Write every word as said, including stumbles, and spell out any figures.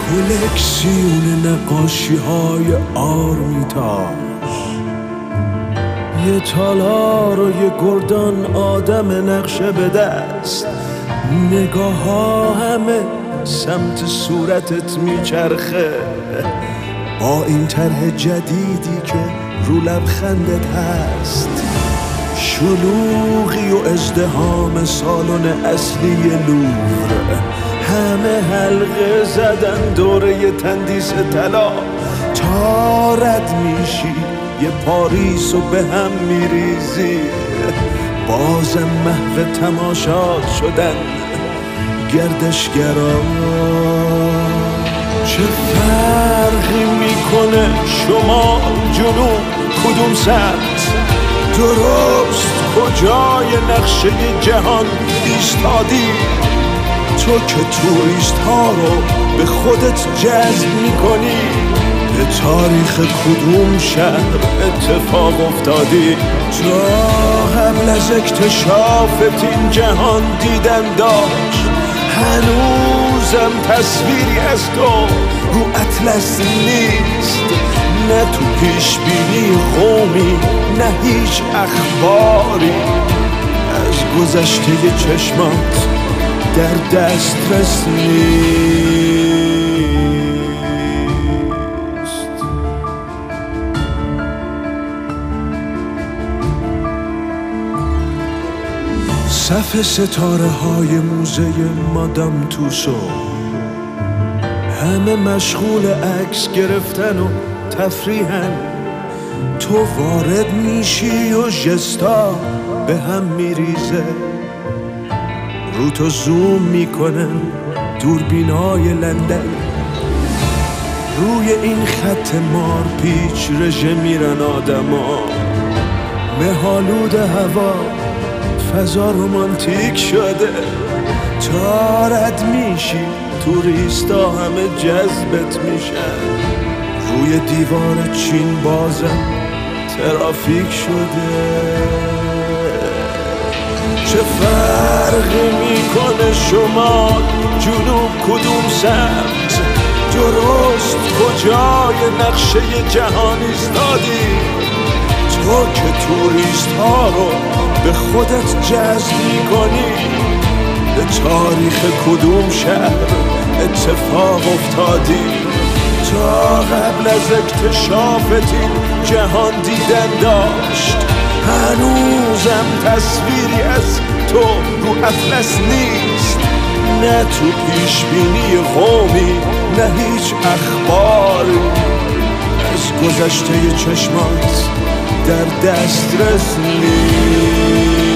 کلکسیون نقاشی های آرمیتاژ، یه تالار و یه گردان آدم نقشه به دست، نگاه ها همه سمت صورتت میچرخه با این طرح جدیدی که رو لبخندت هست. شلوغی و ازدحام سالن اصلی لوور، همه حلقه زدن دوره تندیس طلا، تا رد میشی یه پاریس و به هم میریزی. بازم محو تماشا شدن گردشگرا. چه فرقی میکنه شمال جنوب کدوم سمت؟ درست کجای نقشه جهان ایستادی؟ تو که توریست ها رو به خودت جذب میکنی. به تاریخ کدوم شهر اتفاق افتادی؟ تا قبل از اکتشافت این جهان دیدن داشت. هنوزم تصویری از تو رو اطلس نیست، نه تو پیش بینی قومی، نه هیچ اخباری از گذشته چشمات در دسترس نیست. صف ستاره های موزه مادام توسو، همه مشغول عکس گرفتن و تفریحن. تو وارد میشی و ژستا به هم میریزه، رو تو زوم میکنن دوربینای لندن. روی این خط مار پیچ رژه میرن آدما، مه‌آلود هوا، فضا رومانتیک شده. تا رد میشی توریستا همه جذبت میشن. روی دیوار چین بازم ترافیک شده. چه فرقی میکنه شمال جنوب کدوم سمت؟ درست کجای نقشه جهان ایستادی؟ تو که توریست ها رو به خودت جذب میکنی. به تاریخ کدوم شهر اتفاق افتادی؟ تا قبل از اکتشافت این جهان دیدن داشت. هنوزم تصویری از تو رو اطلس نیست، نه تو پیش بینی قومی، نه هیچ اخباری از گذشته چشمات در دسترس نیست.